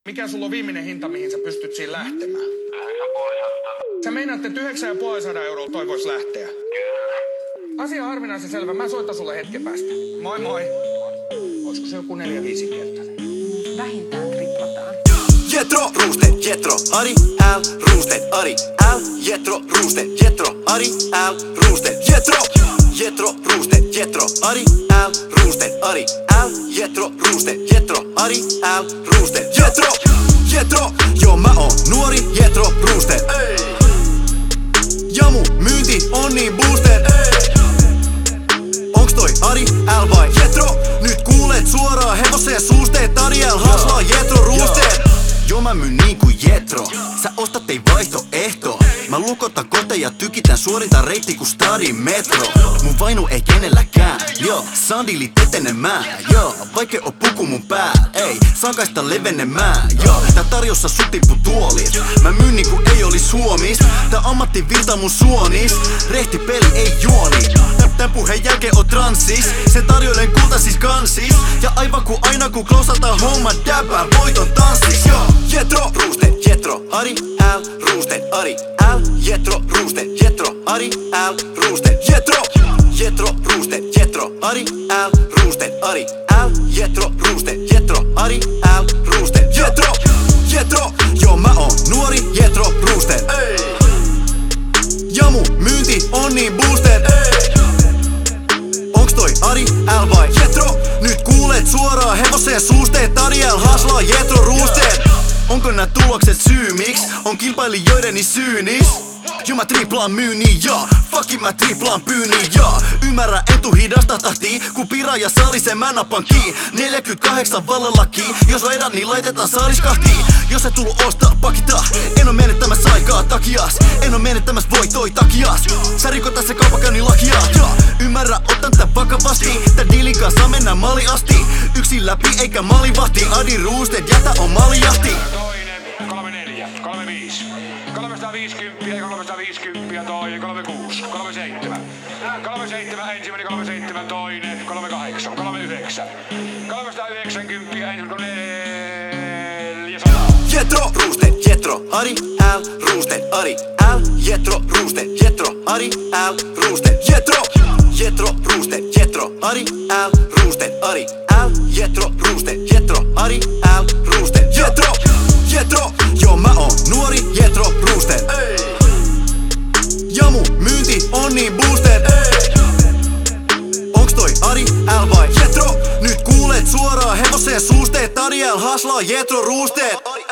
Mikä sulla on viimeinen hinta, mihin sä pystyt siinä lähtemään? 9,5. Sä meinaat, että 9,5 eurolla toi vois lähteä? Kyllä. Asia on harvinaisen selvä. Mä soitan sulle hetken päästä. Moi moi. Olisiko se joku 4-5 kertainen? Vähintään triplataan. Jetro, Ruuste, Jetro, Ari, L, Ruuste, Ari, L, Jetro, Ruuste, Jetro, Ari, L, Ruuste, Jetro, Jetro, Ruuste, Jetro, Ari, L, Ruuste, Ari, L, Jetro, Ruuste, Jetro, Ari, L, Ruuste, Jetro, Jetro, joo mä oon nuori Jetro, Ruuste, ja mun myynti on niin booster, onks toi Ari, L vai Jetro? Nyt kuulet suoraan hevosen suusteet, Ari L haslaa Jetro, Ruusteet. Joo mä myyn niinku Jetro, sä ostat ei vaihtoehto. Mä lukotan koteja, tykitän suorinta reitti ku stadin metro. Mun vainu ei kenelläkään, joo, sandilit etenemään, joo. Vaikke oo puku mun pää, ei, sankaista levenemään, joo. Tää tarjossa sutippu tuolit, mä myyn niinku ei olis Suomis. Tää ammattivirta mun suonis, rehti peli ei juoni. Tän puheen jälkeen on transsis, sen tarjoilen kultaisis kansis. Ja aivan ku aina ku klausataan homma däpää voiton tanssis, joo. Jetro, Ruuste, Jetro, Ari, L, Ruuste, Ari, L, Jetro, Ruuste, Jetro, Ari, L, Ruuste, Jetro, Jetro, Ruuste, Jetro, Ari, L, Ruuste, Ari, L, Jetro, Ruuste, Jetro, Ari, L, Ruuste, Jetro, Jetro, joo mä oon nuori Jetro, Ruuste, ja mun myynti on niin booster, onks toi Ari, L vai Jetro? Nyt kuulet suoraan hevosen suusteet, Ari L haslaa Jetro, Ruusteet. Onko nää tulokset syy miks on kilpailijoideni syynis? Jo mä triplaan myynnin ja fuckin mä triplaan pyynnin ja ymmärrä en tuu hidasta tahtii, kun piraaja salisen mä nappan kiinni 48 vallallaki, jos laidat niin laitetaan saaliskahtiin. Jos et tullu ostaa pakita, en oo menettämässä aikaa takias. En oo menettämässä voitoi takias. Sä rikot tässä kaupankäynnin lakia ja ymmärrä otan tän vakavasti. Tän diilin kanssa mennään mali asti. Yksin läpi eikä malivahti, Adi Ruusteet jätä on malijahti. Toinen, 34, 35, 350 ja 350 toinen, 36, 37, 37 ensimmäinen, 37 toinen, 38, 39, 390 ja ensimmäinen, 400. Jetro, Ruuste, Jetro, Ari, L, Ruuste, Ari, L, Jetro, Ruuste, Jetro, Ari, L, Ruuste, Jetro, Jetro, Ruuste, Jetro, Ari, L, Ruuste, Ari, L, Jetro, Ruuste, Jetro, Ari, L, Ruuste, Jetro, Jetro, joo mä oon nuori Jetro, Ruuste, ja mun myynti on niin booster, onks toi Ari, L vai Jetro? Nyt kuulet suoraan hevosen suusteet, Ari L haslaa Jetro, Ruusteet.